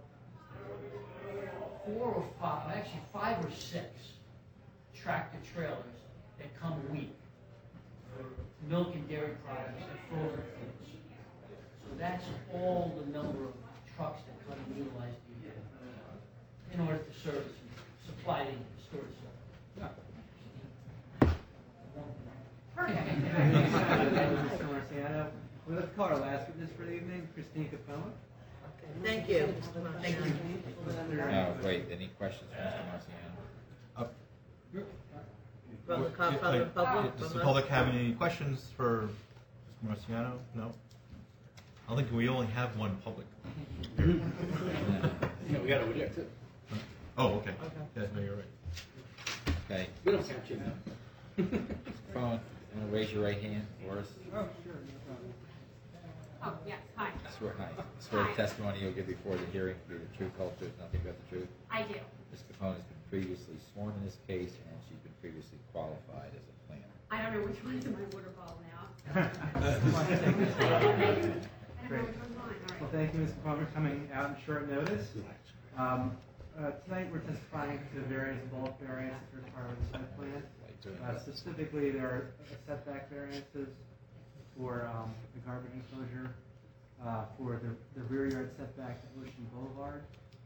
four or five, actually five or six tractor trailers that come a week for milk and dairy products and frozen foods. So that's all the number of trucks that come and utilize the uh, in order to service and supply the store itself. Mister Marciano. We have called our last witness for the evening, Christine Capone. Thank you, Mister Marciano. Oh, wait, any questions for Mister Marciano? From the com- Uh, from the public, Does from the us? public have any questions for Mister Marciano? No? I think we only have one public. Yeah, we got over there too. Oh, okay. Okay. Yeah, no, you're right. Okay. We don't count you now. Phone, want to raise your right hand for us? Oh, sure, no problem. Oh, yes, hi. Swear, hi. Swear Hi. the testimony you'll give before the hearing will be the truth, whole truth, nothing but the truth. I do. Miz Capone has been previously sworn in this case, and she's been previously qualified as a planner. I don't know which one's in my water bottle now. I don't know which one's mine, all Well, right. thank you, Miz Capone, for coming out in short notice. Um, uh, tonight, we're testifying to various bulk variances required in the site plan. Uh, specifically, there are setback variances for um, the garbage enclosure, uh, for the, the rear yard setback to Ocean Boulevard,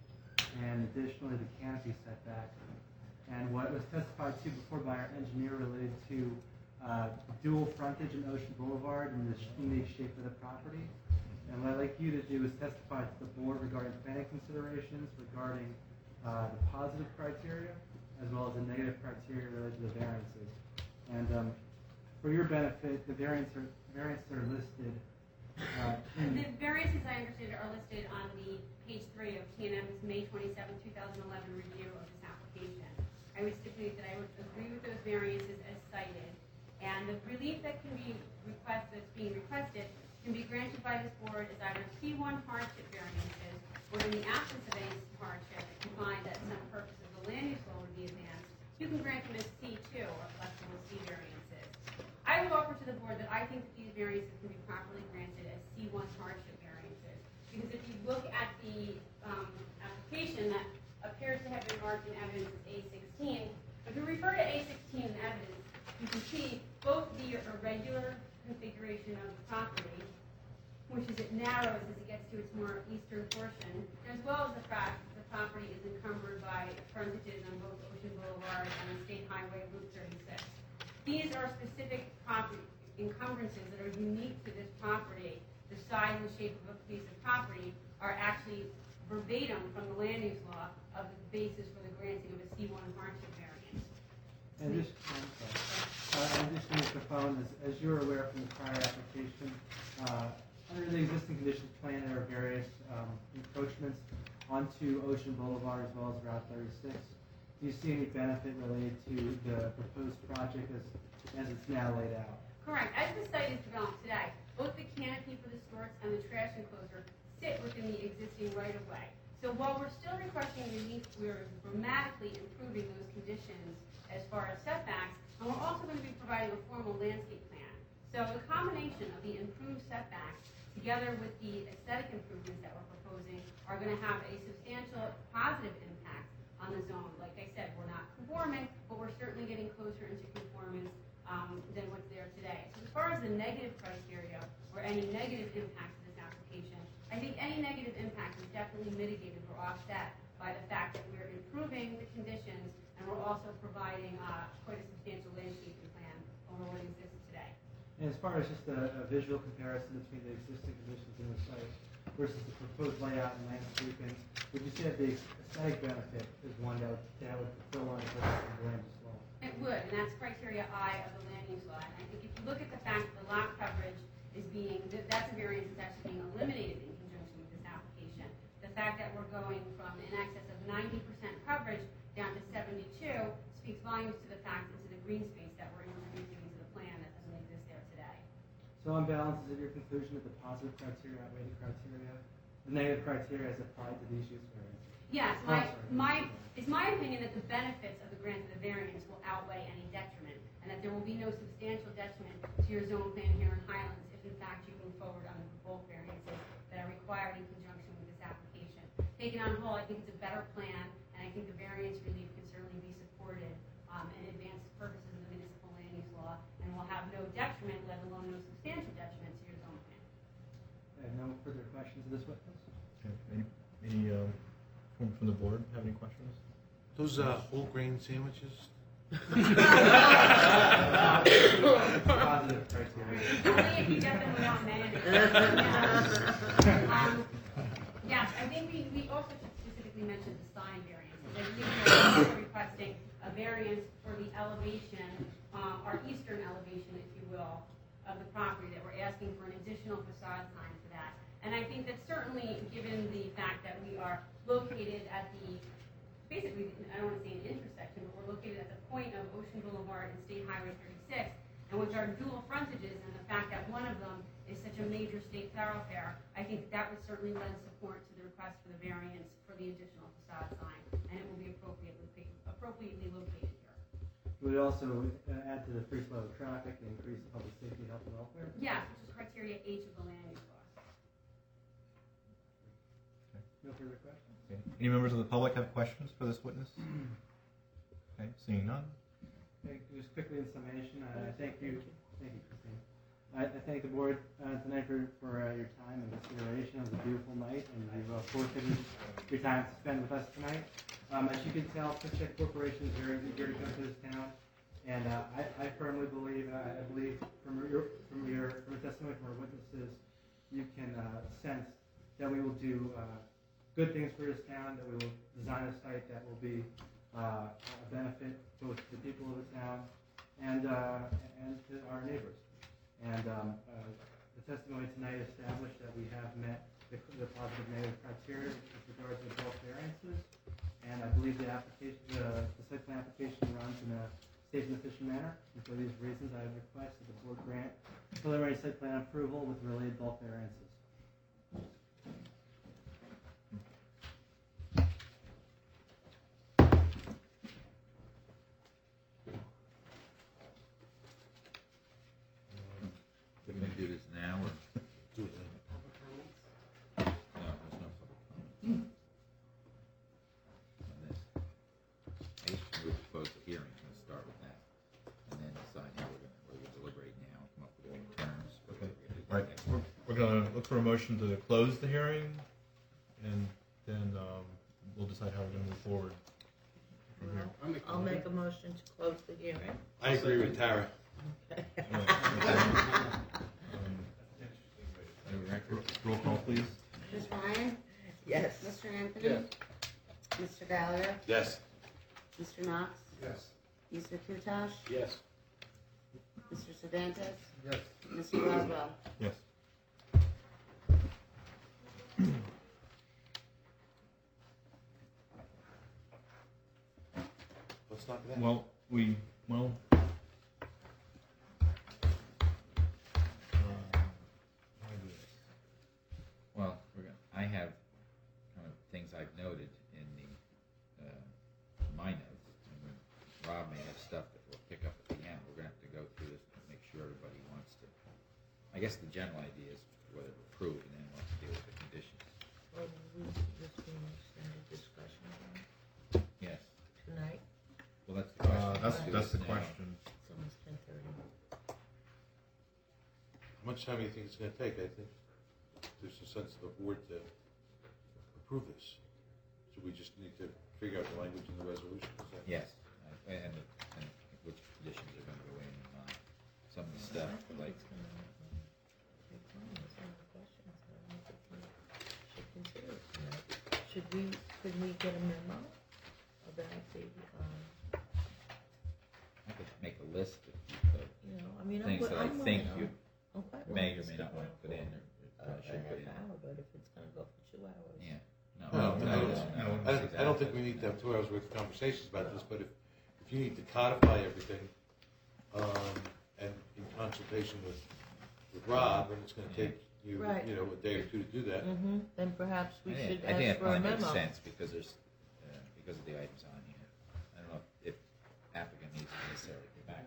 and additionally the canopy setback. And what was testified to before by our engineer related to uh, dual frontage in Ocean Boulevard and the unique shape of the property. And what I'd like you to do is testify to the board regarding planning considerations, regarding uh, the positive criteria, as well as the negative criteria related to the variances. And um, for your benefit, the variants are, variants are listed. Uh, in, The variances, I understand, are listed on the page three of T and M's May twenty-seventh, two thousand eleven review of this application. I would stipulate that I would agree with those variances as cited, and the relief that can be requested, that's being requested, can be granted by this board as either C one hardship variances, or in the absence of any hardship, if you find that some purposes of the land use law would be advanced, you can grant them as C two, or flexible C variances. I would offer to the board that I think that these variances can be properly granted as C one hardship variances, because if you look at the um, application that appears to have been marked in evidence as A sixteen, if you refer to A sixteen in evidence, you can see both the irregular configuration of the property, which is it narrows as it gets to its more eastern portion, as well as the fact that the property is encumbered by frontages on both Ocean Boulevard and the State Highway Route thirty-six. These are specific property encumbrances that are unique to this property. The size and shape of a piece of property are actually verbatim from the land use law of the basis for the granting of a C one hardship variance. And just, I'm sorry. Uh, in addition, Mister Phone, as, as you're aware from the prior application, uh, under the existing conditions plan, there are various um, encroachments onto Ocean Boulevard as well as Route thirty-six. Do you see any benefit related to the proposed project as, as it's now laid out? Correct. As the site is developed today, both the canopy for the storage and the trash enclosure sit within the existing right-of-way. So while we're still requesting relief, we're dramatically improving those conditions as far as setbacks, and we're also going to be providing a formal landscape plan. So the combination of the improved setbacks together with the aesthetic improvements that we're proposing are going to have a substantial positive impact on the zone. Like I said, we're not conforming, but we're certainly getting closer into conformance um, than what's there today. So as far as the negative criteria or any negative impact to this application, I think any negative impact is definitely mitigated or offset by the fact that we're improving the conditions and we're also providing uh, quite a substantial landscaping plan over what exists today. And as far as just a, a visual comparison between the existing conditions in the site versus the proposed layout and landscaping, would you say that the aesthetic benefit is one that would, that would fulfill one of the purposes of the land use law? It would, and that's criteria I of the land use law. And I think if you look at the fact that the lot coverage is being, that that's a variance that's actually being eliminated in conjunction with this application. The fact that we're going from in excess of ninety percent coverage down to seventy-two speaks volumes to the fact and to the green space that we're introducing into the plan that doesn't exist there today. So on balance, is it your conclusion that the positive criteria outweigh the criteria, the negative criteria as applied to these use variances? Yes, Oh, my, sorry. my, it's my opinion that the benefits of the grant of the variance will outweigh any detriment, and that there will be no substantial detriment to your zone plan here in Highlands if in fact you move forward on the bulk variances that are required in conjunction with this application. Taken on whole, I think it's a better plan, and I think the variance relief can certainly be supported um, and advance the purposes of the municipal land use law, and will have no detriment, let alone no substantial detriment to your zone plan. I have no further questions of this witness. Okay. Any, any um, from, from the board have any questions? Those uh, whole grain sandwiches? Positive criteria. Only if you get them without mayonnaise. um, yes, I think we, we also should specifically mention the sign variances. I believe we're also requesting a variance for the elevation, um, our eastern elevation, if you will, of the property, that we're asking for an additional facade sign for that. And I think that certainly, given the fact that we are located at the, basically, I don't want to say an intersection, but we're located at the point of Ocean Boulevard and State Highway thirty-six, and which are dual frontages, and the fact that one of them is such a major state thoroughfare, I think that would certainly lend support to the request for the variance for the additional facade sign, and it will be appropriately appropriately located here. Would it also uh, add to the free flow of traffic and increase public safety, health, and welfare? Yes, which is criteria H of the land use law. No further questions? Okay. Any members of the public have questions for this witness? Okay, seeing none. Okay, just quickly in summation, uh, I thank you, thank you, Christine. I, I thank the board uh, tonight for, for uh, your time and consideration. It was a beautiful night, and you've uh, forfeited your time to spend with us tonight. Um, as you can tell, QuickCheck Corporation is very eager to come to this town, and uh, I, I firmly believe, uh, I believe from your from your from the testimony from our witnesses, you can uh, sense that we will do uh, good things for this town. That we will design a site that will be uh, a benefit both to the people of the town and uh, and to our neighbors. And um, uh, the testimony tonight established that we have met the, the positive negative criteria with regards to both variances. And I believe the application, the, the site plan application runs in a safe and efficient manner. And for these reasons, I request that the board grant preliminary site plan approval with related bulk variances. Can we do this now or? Do it then. No, there's no public comment. On this. I guess we would close the hearing, let's start with that. And then decide how we're gonna, we're gonna deliberate now, come up with all the terms. what Okay. we're gonna do All right, next. we're, we're going to look for a motion to close the hearing, and then um, we'll decide how we're going to move forward from here. I'll make a I'll motion. make a motion to close the hearing. I agree with Tara. Okay. Um, Any record? Roll call, please. Miz Ryan? Yes. Mister Anthony? Mister Gallagher? Yes. Mister Knox? Yes. Mister Kutosh? Yes. Mister Cervantes? Yes. Mister Roswell? Yes. Let's knock it out. Well, we, well. um, how do I do this? Well, we're gonna, I have kind of things I've noted in the, uh, my notes. And then Rob may have stuff that we'll pick up at the end. We're gonna have to go through this and make sure everybody wants to. I guess the general idea is whether to approve and then what to deal with the conditions. Well, we just been extended discussion Yes. tonight. Well, that's the question. Uh, that's, Let's do that's this the now. question. It's almost ten thirty. How much time do you think it's gonna take? I think there's a sense of the board to approve this. So we just need to figure out the language in the resolution. Is that- Yes, uh, and, the, and which conditions are gonna go in and not. Some of the stuff, like, Should we, could we get a memo about the, um, I could make a list of the you know, I mean, I'm, things wi- that I I'm think willing, you I'm quite may willing or to may not stick want to put in, or a, or a should put half in. hour, but if it's gonna go for two hours. Yeah, no, No, no, no, no, no, no, I don't, I don't think we exactly. need to have two hours worth of conversations about this, but if, if you need to codify everything, um, and in consultation with, with Rob, and it's gonna take you, Right. you know, a day or two to do that. Mm-hmm, then perhaps we I think- should I think ask it for a probably memo. makes sense, because there's, uh, because of the items on here. I don't know if applicant needs to necessarily go back.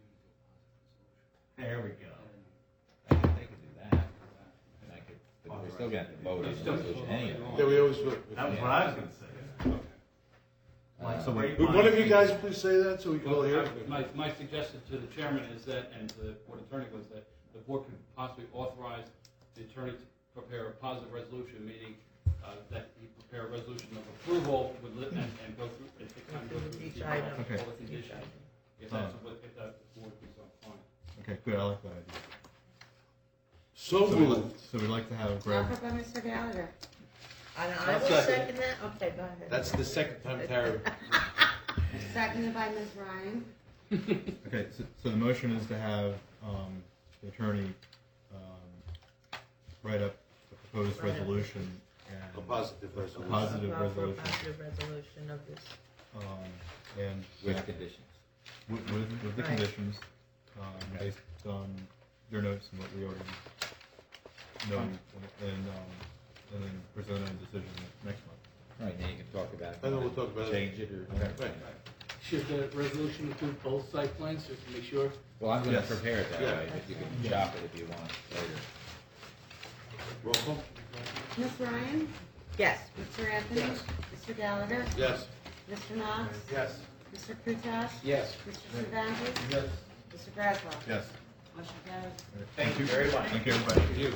There we go. I could, they could do that, and I could, but we're still gonna have to vote on the resolution anyway. Yeah, we always vote. That was what I was gonna say. Uh, So wait, Would one of you guys please say that, so we can all hear? Well, My, my suggestion to the chairman is that, and to the board attorney, was that the board could possibly authorize the attorney to prepare a positive resolution, meaning uh, that he prepare a resolution of approval with, li- and, and go through, and take time to go through Each the- item. Okay. all the Each conditions. item. If that's what, if that board is on fine. Okay, good, I like that idea. So So we'd like- moved. So we'd like to have Greg, Offered by Mister Gallagher. I, I I'll will second. second that, okay, go ahead. That's the second time Tara, Seconded by Miz Ryan. okay, so, so the motion is to have, um, the attorney, um, write up the proposed Write up. resolution a and, positive A resolution. positive Allow for a resolution. positive resolution of this. um, and. With that- conditions. With, with, with the Right. conditions, um, based on their notes and what we already know, and, and, um, and then present a decision next month. All right, then you can talk about it. And then we'll talk about it. Change it or. Right. Should the resolution include both site plans, just to make sure? Well, I'm gonna Yes. prepare it that Yeah. way, but you can shop it if you want later. Roll call? Miz Ryan? Yes. Mister Anthony? Yes. Mister Gallagher? Yes. Mister Knox? Yes. Mister Kutas? Yes. Mister Cervantes? Yes. Mister Braswell? Yes. Motion carries. Thank you very much. Thank you, everybody. Thank you.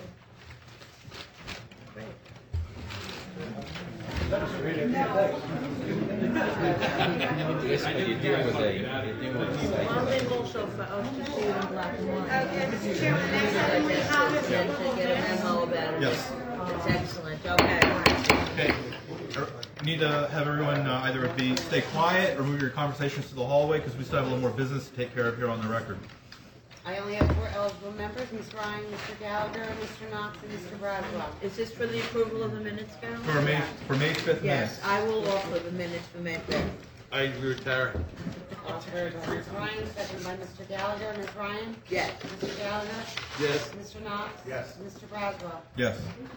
This, when you deal with a, you deal with a site. Well, they will show for, oh, to see you in black and white. Okay, Mister Chairman, next item we have is Then to get a memo about it. Yes. It's excellent, okay. Okay. We need to have everyone uh, either be stay quiet or move your conversations to the hallway because we still have a little more business to take care of here on the record. I only have four eligible members, Miz Ryan, Mister Gallagher, Mister Knox, and Mister Braswell. Is this for the approval of the minutes, Carol? For May, for May fifth minutes. Yes, I will offer the minutes for May fifth. I agree with Tara. Offered by Miz Ryan, second by Mister Gallagher. Miz Ryan? Yes. Mister Gallagher? Yes. Mister Knox? Yes. Mister Braswell? Yes.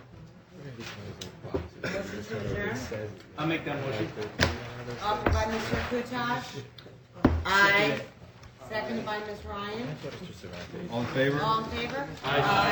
Motion to adjourn? I'll make that motion. Offered by Mister Kutas, Aye. second by Miz Ryan. All in favor? All in favor? Aye.